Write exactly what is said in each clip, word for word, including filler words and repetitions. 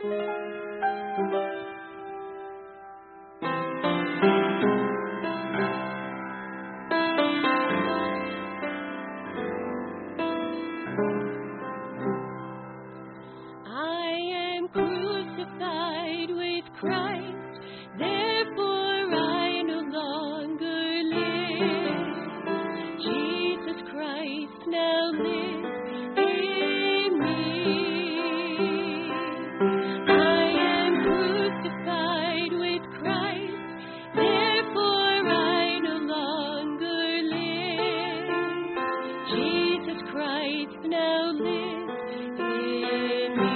Crucified with Christ, therefore I no longer live. Jesus Christ now lives in me. I am crucified with Christ, therefore I no longer live. Jesus Christ now lives in me.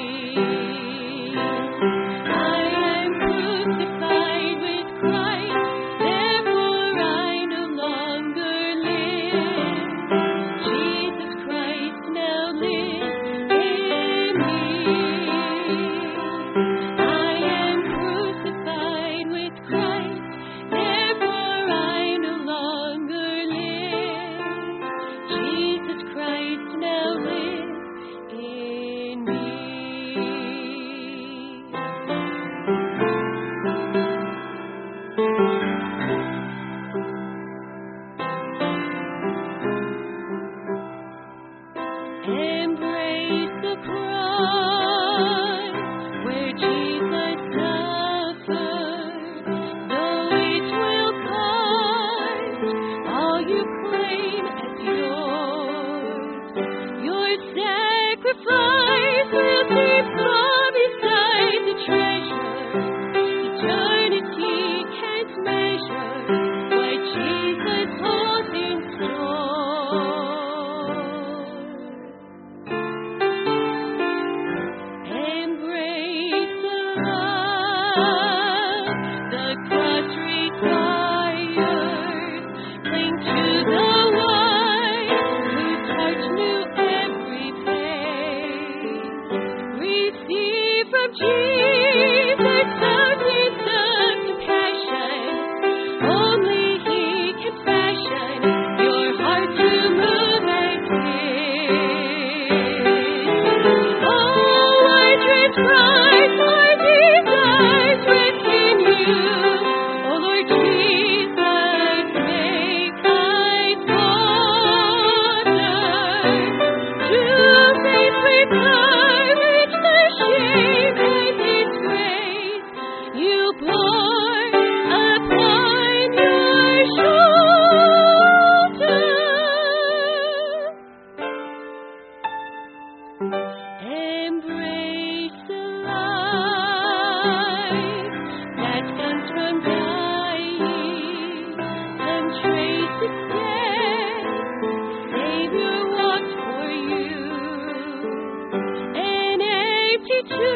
Embrace the cross where Jesus suffered, though it will cost all you claim as yours. Your sacrifice will keep far beside the treasure. Eternity can't measure what Jesus holds in store. The cross requires, cling to the one whose heart knew every pain. Receive from Jesus fountains of compassion. Only He can fashion your heart to move as His. Oh, our dreams rise, our desires rest in You. Oh Lord Jesus, make us boldder to face with courage the shame and disgrace You bore upon Your shoulder. Embrace the life that comes from dying, and trace its death. Savior walked for you, an empty tomb.